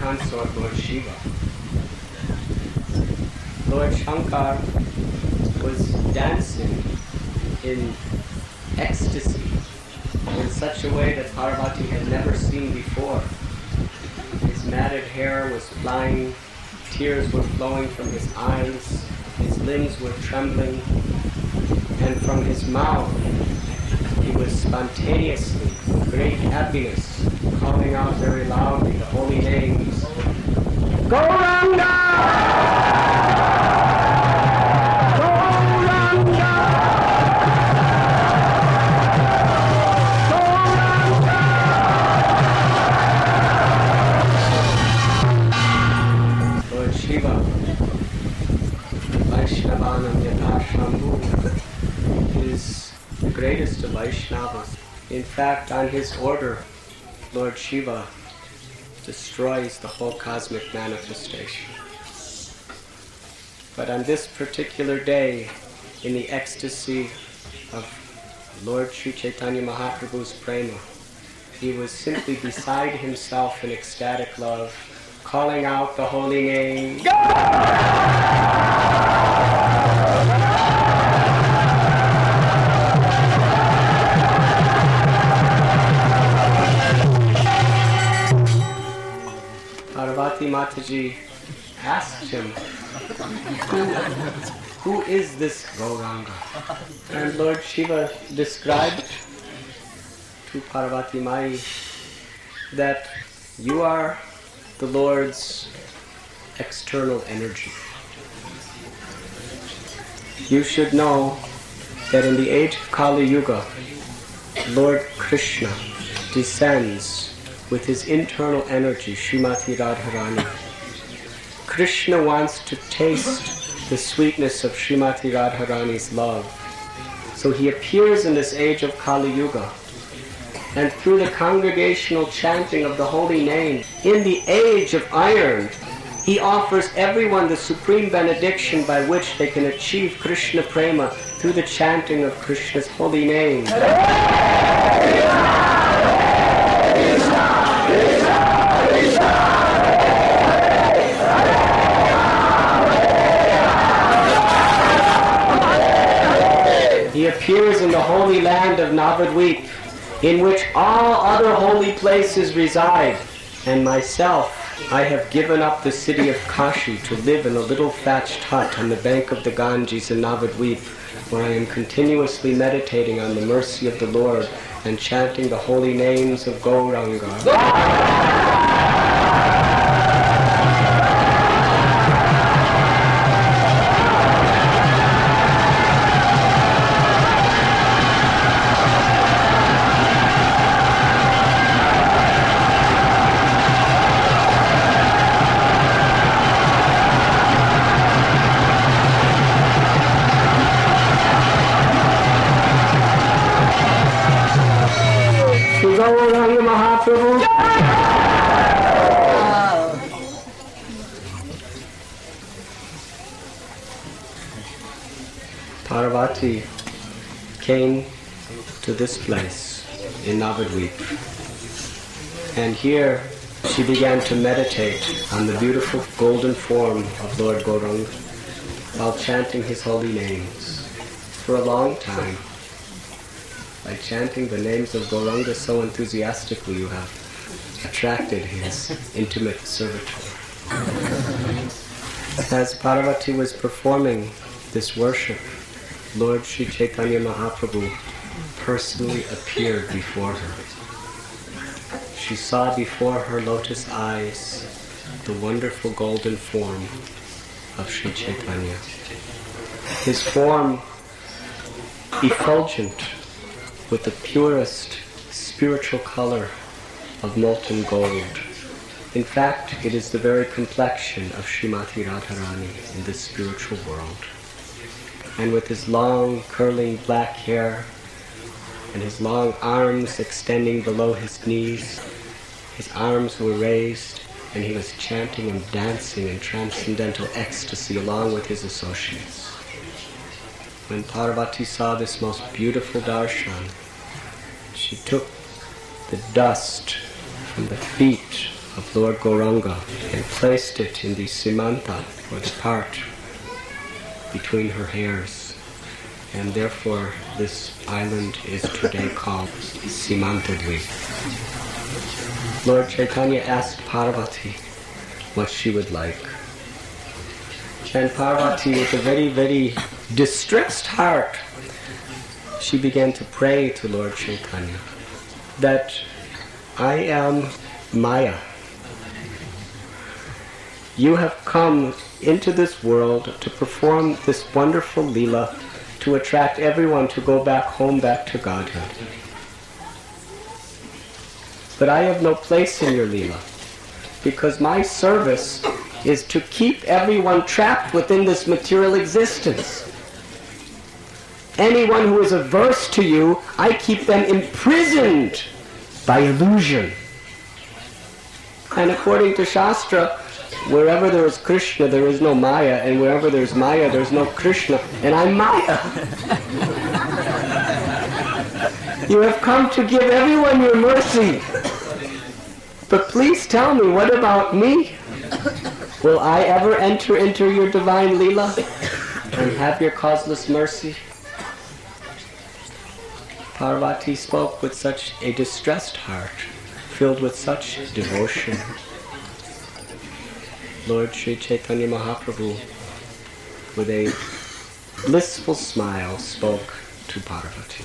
consort Lord Shiva. Lord Shankar was dancing in ecstasy in such a way that Parvati had never seen before. His matted hair was flying, tears were flowing from his eyes, his limbs were trembling, and from his mouth he was spontaneously, with great happiness, calling out very loudly the holy names. Gauranga! Lord Shiva, Vaishnavanam Yatha Shambhu, is the greatest of Vaishnavas. In fact, on his order, Lord Shiva destroys the whole cosmic manifestation. But on this particular day, in the ecstasy of Lord Sri Chaitanya Mahaprabhu's prema, he was simply beside himself in ecstatic love, calling out the holy name. Parvati Mataji asked him, who is this Gauranga? And Lord Shiva described to Parvati Mai that you are the Lord's external energy. You should know that in the age of Kali Yuga, Lord Krishna descends with his internal energy, Srimati Radharani. Krishna wants to taste the sweetness of Srimati Radharani's love. So he appears in this age of Kali Yuga, and through the congregational chanting of the holy name, in the age of iron, he offers everyone the supreme benediction by which they can achieve Krishna Prema through the chanting of Krishna's holy name. He appears in the holy land of Navadvip, in which all other holy places reside. And myself, I have given up the city of Kashi to live in a little thatched hut on the bank of the Ganges in Navadvip, where I am continuously meditating on the mercy of the Lord and chanting the holy names of Gauranga. Parvati came to this place in Navadvip, and here she began to meditate on the beautiful golden form of Lord Gauranga while chanting his holy names for a long time. By chanting the names of Gauranga so enthusiastically, you have attracted his intimate servitor. As Parvati was performing this worship, Lord Sri Chaitanya Mahaprabhu personally appeared before her. She saw before her lotus eyes the wonderful golden form of Sri Chaitanya. His form effulgent with the purest spiritual color of molten gold. In fact, it is the very complexion of Srimati Radharani in this spiritual world. And with his long, curling black hair and his long arms extending below his knees, his arms were raised, and he was chanting and dancing in transcendental ecstasy along with his associates. When Parvati saw this most beautiful darshan, she took the dust from the feet of Lord Gauranga and placed it in the simanta, or the part between her hairs. And therefore this island is today called Simantadweep. Lord Chaitanya asked Parvati what she would like. And Parvati, with a very, very distressed heart, she began to pray to Lord Chaitanya that I am Maya. You have come into this world to perform this wonderful Leela to attract everyone to go back home, back to Godhead. But I have no place in your Leela, because my service is to keep everyone trapped within this material existence. Anyone who is averse to you, I keep them imprisoned by illusion. And according to Shastra, wherever there is Krishna, there is no Maya, and wherever there is Maya, there is no Krishna, and I'm Maya. You have come to give everyone your mercy. But please tell me, what about me? Will I ever enter into your divine Leela and have your causeless mercy? Parvati spoke with such a distressed heart, filled with such devotion. Lord Sri Chaitanya Mahaprabhu, with a blissful smile, spoke to Parvati.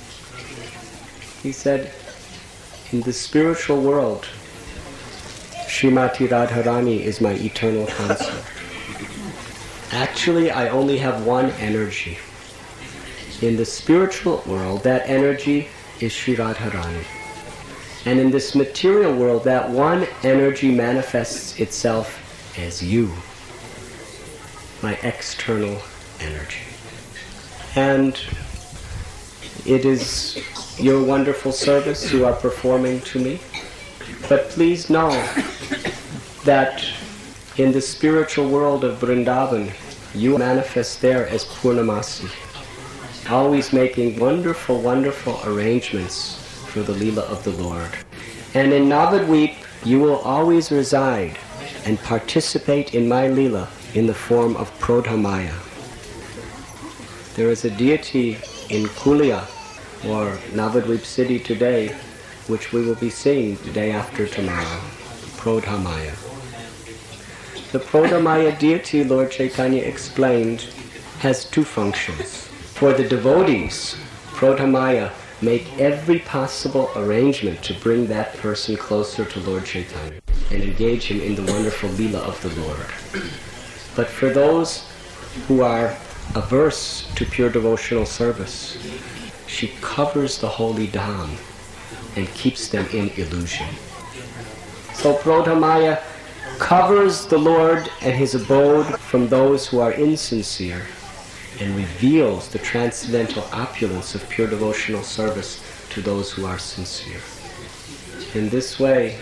He said, in the spiritual world, Srimati Radharani is my eternal consort. Actually, I only have one energy. In the spiritual world, that energy is Sri Radharani. And in this material world, that one energy manifests itself as you, my external energy. And it is your wonderful service you are performing to me. But please know that in the spiritual world of Vrindavan, you manifest there as Purnamasi, always making wonderful, wonderful arrangements for the Leela of the Lord. And in Navadweep, you will always reside and participate in my Leela in the form of Prodhamaya. There is a deity in Kulia, or Navadweep city today, which we will be seeing the day after tomorrow, Prodhamaya. The Prodhamaya deity, Lord Chaitanya explained, has two functions. For the devotees, Prodhamaya make every possible arrangement to bring that person closer to Lord Chaitanya and engage him in the wonderful Leela of the Lord. But for those who are averse to pure devotional service, she covers the holy Dham and keeps them in illusion. So Prodhamaya covers the Lord and his abode from those who are insincere and reveals the transcendental opulence of pure devotional service to those who are sincere. In this way,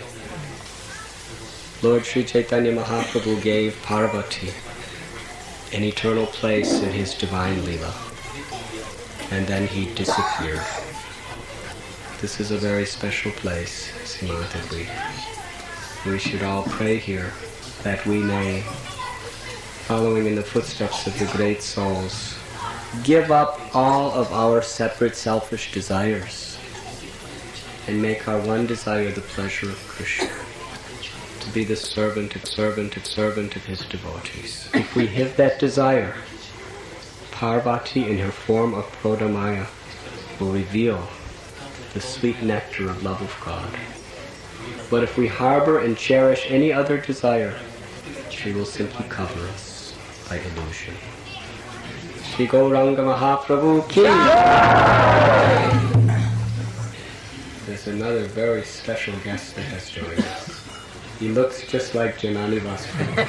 Lord Sri Chaitanya Mahaprabhu gave Parvati an eternal place in his divine Leela, and then he disappeared. This is a very special place, Simantadweep. We should all pray here that we may, following in the footsteps of the great souls, give up all of our separate selfish desires and make our one desire the pleasure of Krishna, to be the servant of his devotees. If we have that desire, Parvati in her form of Prodhamaya will reveal the sweet nectar of love of God. But if we harbor and cherish any other desire, she will simply cover us by illusion. Shri Gauranga Mahaprabhu Ki! There's another very special guest that has joined us. He looks just like Janani Vasprabhu.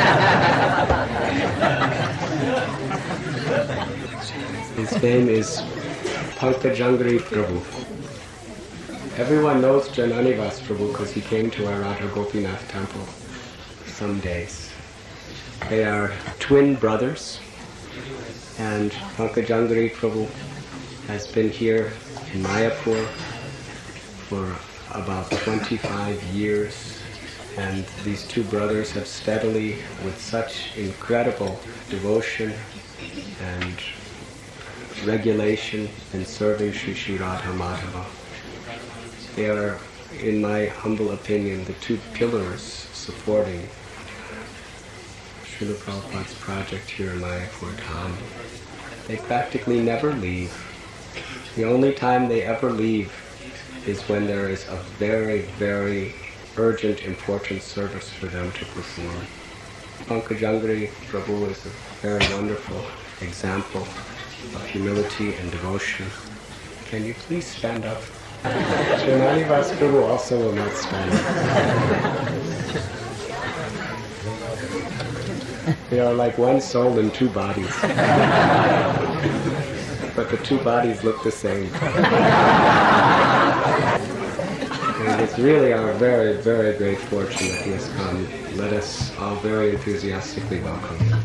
His name is Pankajangri Prabhu. Everyone knows Janani Vasprabhu because he came to our Radha Gopinath temple some days. They are twin brothers, and Pankajangri Prabhu has been here in Mayapur for about 25 years, And these two brothers have steadily, with such incredible devotion and regulation, been serving Sri Sri Radha Madhava. They are, in my humble opinion, the two pillars supporting Srila Prabhupada's project here in Mayapur Dham. They practically never leave. The only time they ever leave is when there is a very, very urgent, important service for them to perform. Pankajangri Prabhu is a very wonderful example of humility and devotion. Can you please stand up? Srinivas Prabhu also will not stand up. They are like one soul in two bodies. But the two bodies look the same. And it's really our very, very great fortune that he has come. Let us all very enthusiastically welcome him.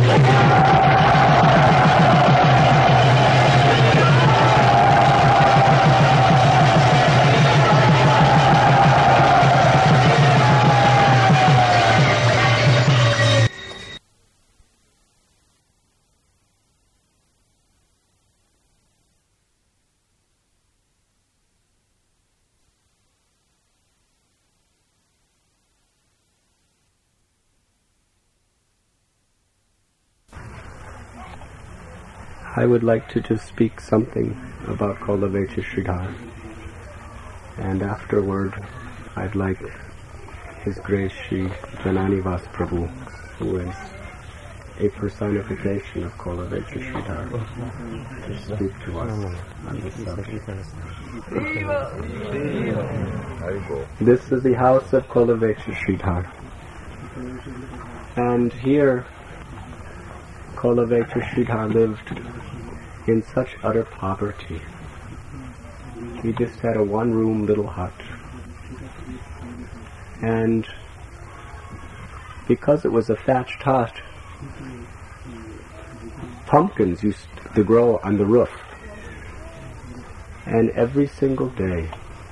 I would like to just speak something about Kolavecha Sridhar, and afterward I'd like His Grace Sri Jananivas Prabhu, who is a personification of Kolavecha Sridhar, to speak to us on this subject. This is the house of Kolavecha Sridhar, and here Kolavecha Sridhar lived in such utter poverty. He just had a one-room little hut. And because it was a thatched hut, pumpkins used to grow on the roof. And every single day,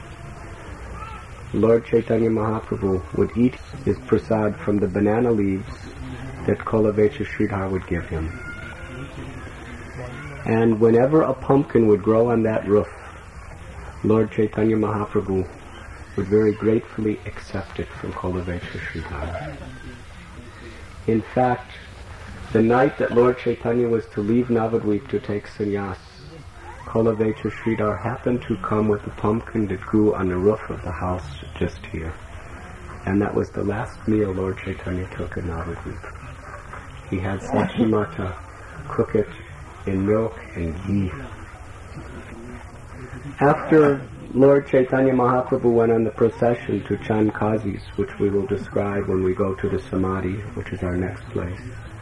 Lord Chaitanya Mahaprabhu would eat his prasad from the banana leaves that Kolavecha Sridhar would give him. And whenever a pumpkin would grow on that roof, Lord Chaitanya Mahaprabhu would very gratefully accept it from Kolavecha Sridhar. In fact, the night that Lord Chaitanya was to leave Navadvip to take sannyas, Kolavecha Sridhar happened to come with a pumpkin that grew on the roof of the house just here. And that was the last meal Lord Chaitanya took in Navadvip. He had Sachimata cook it in milk and ghee. After Lord Chaitanya Mahaprabhu went on the procession to Chandkazis, which we will describe when we go to the Samadhi, which is our next place,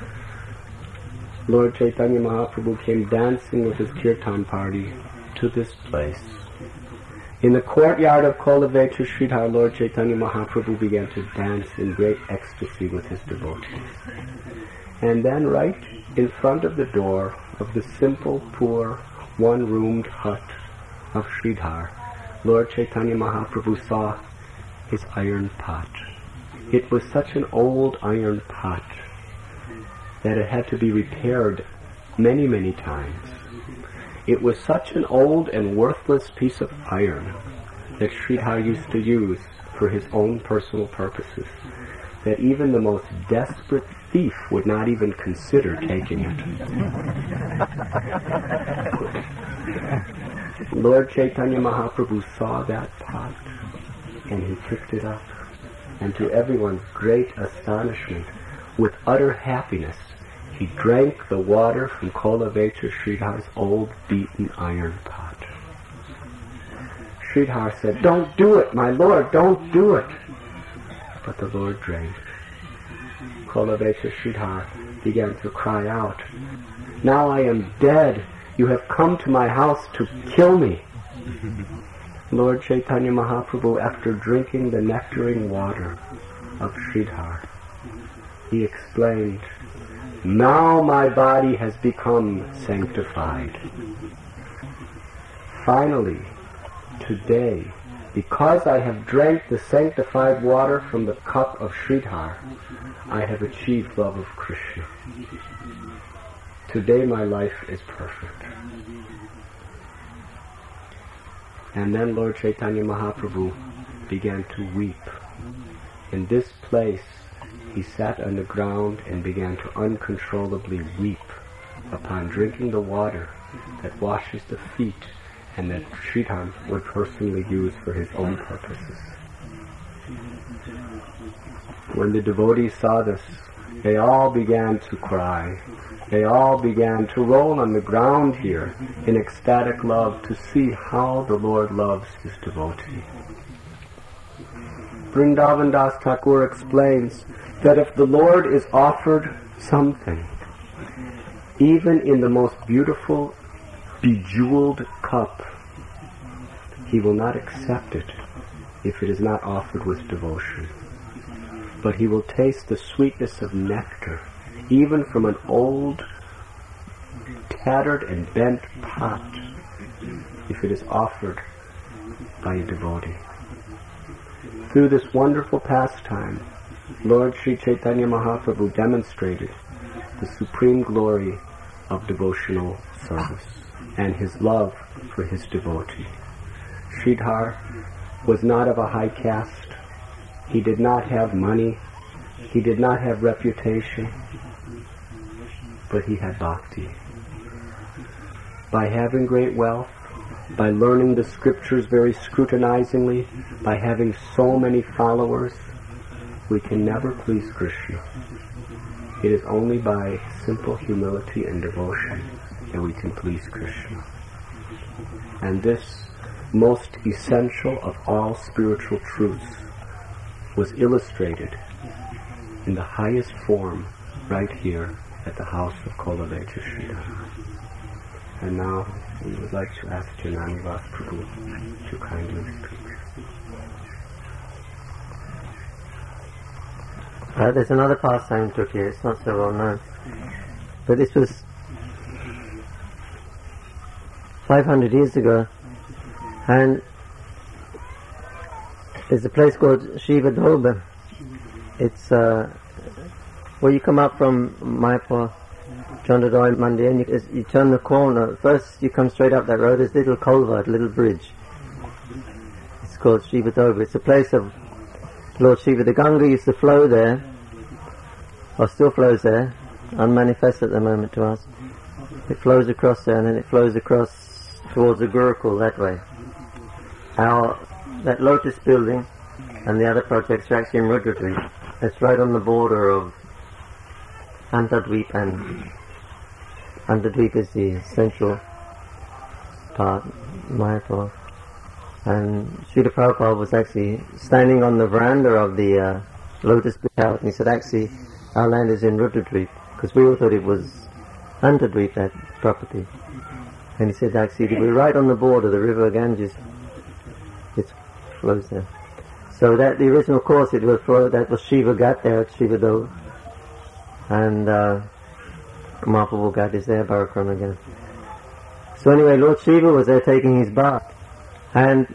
Lord Chaitanya Mahaprabhu came dancing with his kirtan party to this place. In the courtyard of Kolavecha Sridhar, Lord Chaitanya Mahaprabhu began to dance in great ecstasy with his devotees. And then right in front of the door of the simple, poor, one-roomed hut of Sridhar, Lord Chaitanya Mahaprabhu saw his iron pot. It was such an old iron pot that it had to be repaired many, many times. It was such an old and worthless piece of iron that Sridhar used to use for his own personal purposes, that even the most desperate thief would not even consider taking it. Lord Chaitanya Mahaprabhu saw that pot and he picked it up, and to everyone's great astonishment, with utter happiness, he drank the water from Kolavecha Sridhar's old beaten iron pot. Sridhar said, "Don't do it, my Lord, don't do it." But the Lord drank. Kolavecha Sridhar began to cry out, "Now I am dead. You have come to my house to kill me." Lord Chaitanya Mahaprabhu, after drinking the nectaring water of Sridhar, he explained, "Now my body has become sanctified. Finally, today, Because I have drank the sanctified water from the cup of Sridhar, I have achieved love of Krishna. Today my life is perfect. And then Lord Chaitanya Mahaprabhu began to weep. In this place, he sat on the ground and began to uncontrollably weep upon drinking the water that washes the feet and that Sridhar would personally use for his own purposes. When the devotees saw this, they all began to cry. They all began to roll on the ground here in ecstatic love to see how the Lord loves his devotee. Vrindavan Das Thakur explains that if the Lord is offered something, even in the most beautiful, bejeweled cup, he will not accept it if it is not offered with devotion. But he will taste the sweetness of nectar, even from an old, tattered and bent pot, if it is offered by a devotee. Through this wonderful pastime, Lord Sri Chaitanya Mahaprabhu demonstrated the supreme glory of devotional service and his love for his devotee. Sridhar was not of a high caste. He did not have money. He did not have reputation. But he had bhakti. By having great wealth, by learning the scriptures very scrutinizingly, by having so many followers, we can never please Krishna. It is only by simple humility and devotion that we can please Krishna. And this most essential of all spiritual truths was illustrated in the highest form right here at the house of Kolalecha Sridhar. And now we would like to ask Jananivas Prabhu to kindly speak. There's another pastime took here, it's not so well known. But this was 500 years ago, and there's a place called Shiva Doba. It's where you come up from Mayapur, Chandradai Mandir, and you turn the corner. First you come straight up that road, there's a little culvert, a little bridge. It's called Shiva Doba. It's a place of Lord Shiva. The Ganga used to flow there, or still flows there, unmanifest at the moment to us. It flows across there, and then it flows across towards the Gurukul that way. That Lotus building and the other projects are actually in Rudradweep. It's right on the border of Antardweep, and Antardweep is the central part, Mayapur. And Srila Prabhupada was actually standing on the veranda of the Lotus house, and he said, actually, our land is in Rudradweep, because we all thought it was Antardweep, that property. And he said, actually, we're right on the border, the river Ganges, it flows there. So that the original course, it was flow, that was Shiva Ghat there at Shiva Doba. And Mahaprabhu Ghat is there, Barakrama again. So anyway, Lord Shiva was there taking his bath. And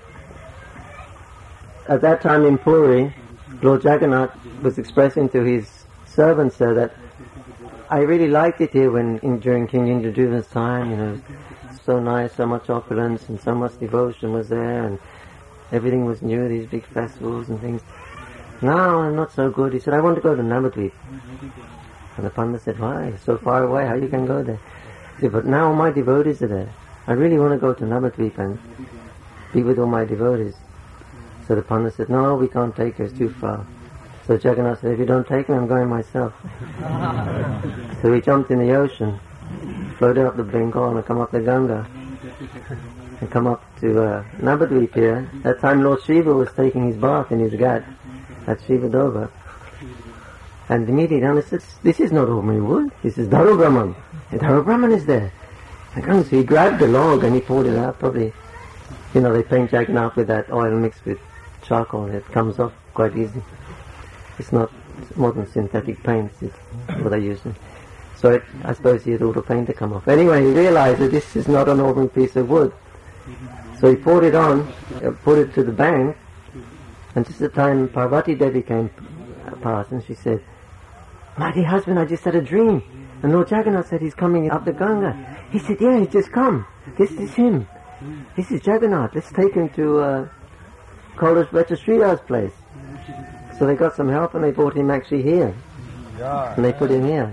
at that time in Puri, Lord Jagannath was expressing to his servants there that I really liked it here during King Indradyumna's time, so nice, so much opulence and so much devotion was there, and everything was new, these big festivals and things. Now I'm not so good. He said, I want to go to Navadvip. And the Pandit said, why? So far away, how you can go there? He said, but now all my devotees are there. I really want to go to Navadvip and be with all my devotees. So the Pandit said, no, we can't take her, it's too far. So Jagannath said, if you don't take me, I'm going myself. So he jumped in the ocean, floated up the Bengal and come up the Ganga, and come up to Navadvip here. That time Lord Shiva was taking his bath in his ghat at Shiva Doba. And immediately Ganga said, this is not ordinary wood, this is Dharo Brahman. And Dharo Brahman is there. And Ganga, so he grabbed the log and he poured it out, probably. They paint Jagannath with that oil mixed with charcoal, and it comes off quite easy. It's not modern synthetic paints, it's what they use. So I suppose he had auto paint to come off. Anyway, he realized that this is not an ordinary piece of wood. So he poured it on, put it to the bank, and just at the time Parvati Devi came past, and she said, "My dear husband, I just had a dream, and Lord Jagannath said he's coming up the Ganga." He said, "Yeah, he's just come. This is him. This is Jagannath. Let's take him to Kolabhatra Sridhar's place." So they got some help and they brought him actually here. And they put him here.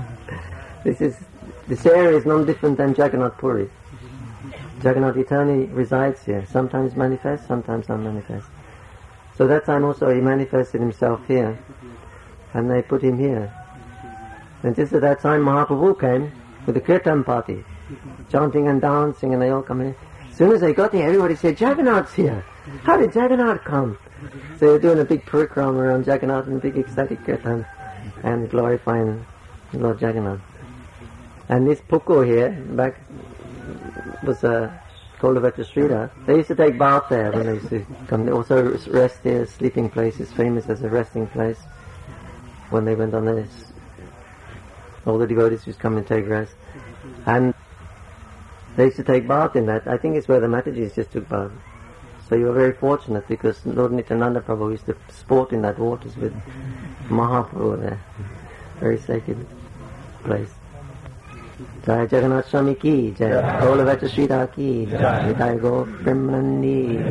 This area is none different than Jagannath Puri. Jagannath eternally resides here. Sometimes manifest, sometimes unmanifest. So that time also he manifested himself here. And they put him here. And just at that time Mahaprabhu came with the Kirtan party, chanting and dancing, and they all come in. As soon as they got there, everybody said, "Jagannath's here. How did Jagannath come?" So they're doing a big parikrama around Jagannath and a big ecstatic kirtan and glorifying Lord Jagannath. And this Puku here, back, was Kolabhatra Sridhar. They used to take bath there when they used to come. They also rest here. Sleeping place is famous as a resting place. When they went on this, all the devotees used to come and take rest. And they used to take bath in that. I think it's where the Matajis just took bath. So you were very fortunate because Lord Nityananda Prabhu used to sport in that waters with Mahaprabhu there. Very sacred place. Jai Jagannath Swami ki Jai, Kolabhatra Sridhar ki Jai, Jai Go Brahmanandi.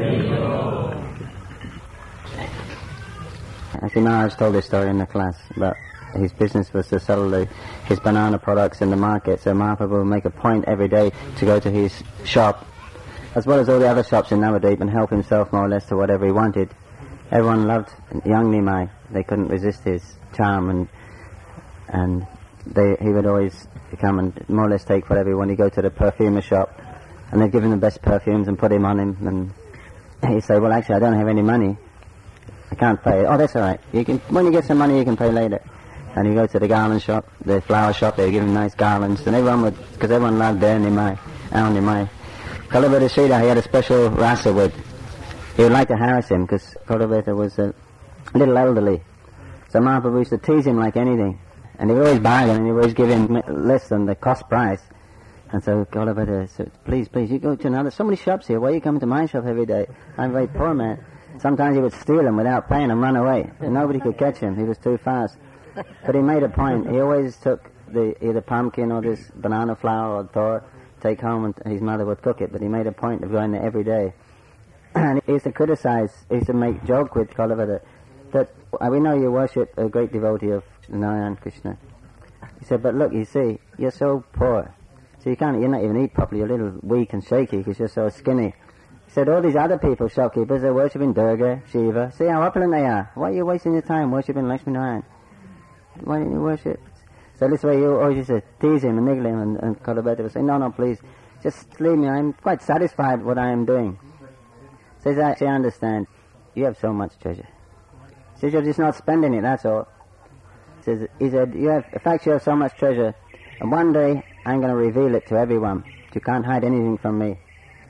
Actually, Maharaj told this story in the class about his business was to sell his banana products in the market, so Mahaprabhu would make a point every day to go to his shop, as well as all the other shops in Navadvip, and help himself more or less to whatever he wanted. Everyone loved young Nimai. They couldn't resist his charm, and he would always come and more or less take whatever he wanted. He'd go to the perfumer shop, and they'd give him the best perfumes and put him on him, and he'd say, "Well, actually, I don't have any money. I can't pay." "Oh, that's all right. When you get some money, you can pay later." And he'd go to the garland shop, the flower shop. They'd give him nice garlands, and because everyone loved their Nimai, our Nimai. Kolabhatra Sridhar, he had a special rasa with. He would like to harass him because Kolabhatra was a little elderly. So Mahaprabhu used to tease him like anything. And he would always bargain, and he would always give him less than the cost price. And so Kolabhatra said, please, you go to so many shops here. Why are you coming to my shop every day? I'm a very poor man." Sometimes he would steal them without paying and run away. And nobody could catch him. He was too fast. But he made a point. He always took either pumpkin or this banana flour or thor, take home, and his mother would cook it. But he made a point of going there every day. And he used to criticize, he used to make joke with Kolabhatra that we know you worship a great devotee of Narayan Krishna. He said, "But look, you see, you're so poor. So you're not even eat properly. You're a little weak and shaky because you're so skinny." He said, "All these other people, shopkeepers, they're worshipping Durga, Shiva. See how opulent they are. Why are you wasting your time worshipping Lakshmi Narayan? Why don't you worship?" So this way you always used to tease him and niggle him, and Kolabhatra would say, no, please, just leave me. I'm quite satisfied with what I am doing." He says, "I understand. You have so much treasure." He says, "You're just not spending it, that's all." He said, you have so much treasure, and one day I'm going to reveal it to everyone. You can't hide anything from me.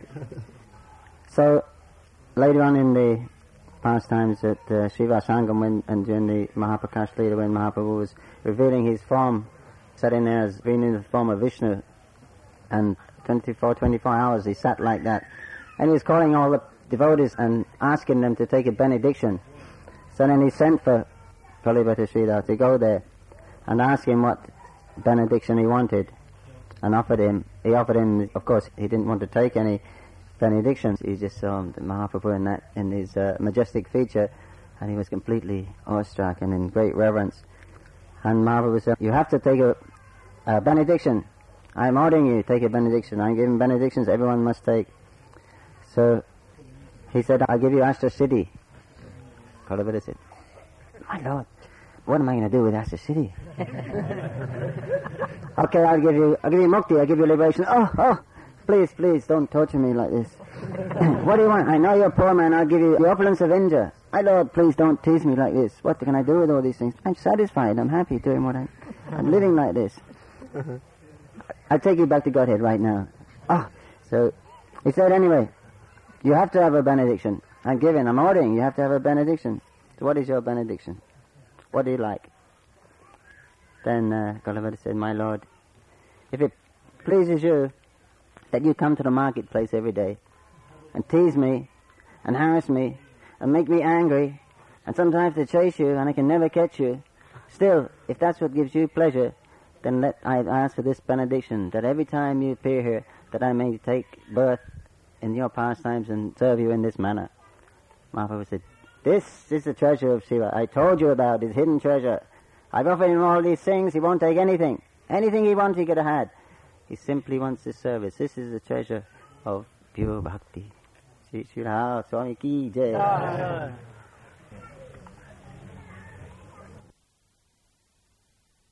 So later on in the pastimes at Shiva Sangam, and during the Mahaprakash Leela, when Mahaprabhu was revealing his form, sat in there as being in the form of Vishnu, and 24 hours he sat like that. And he was calling all the devotees and asking them to take a benediction. So then he sent for Kolabhatra Sridhar to go there and ask him what benediction he wanted, and he offered him, of course he didn't want to take any benedictions. He just saw Mahaprabhu in his majestic feature, and he was completely awestruck and in great reverence. And Mahaprabhu said, "You have to take a benediction. I'm ordering you to take a benediction. I'm giving benedictions everyone must take." So he said, "I'll give you Ashta Siddhi." Kolabhatra said, "My Lord, what am I going to do with Ashta Siddhi?" "Okay, I'll give you mukti, I'll give you liberation." Oh, please, don't torture me like this. "What do you want?" "I know you're a poor man, I'll give you the opulence of India." "My Lord, please don't tease me like this. What can I do with all these things? I'm satisfied, I'm happy doing what I'm living like this. I'll take you back to Godhead right now." So he said, "Anyway, you have to have a benediction. I'm ordering, you have to have a benediction." "So what is your benediction? What do you like?" Then Kolabhatra said, "My Lord, if it pleases you that you come to the marketplace every day and tease me and harass me and make me angry and sometimes to chase you and I can never catch you, still, if that's what gives you pleasure, then I ask for this benediction, that every time you appear here, that I may take birth in your pastimes and serve you in this manner. Mahaprabhu said, this is the treasure of Shiva. I told you about his hidden treasure. I've offered him all these things, he won't take anything. Anything he wants he could have had. He simply wants his service. This is the treasure of pure bhakti. Shri Radha Swami ki jai.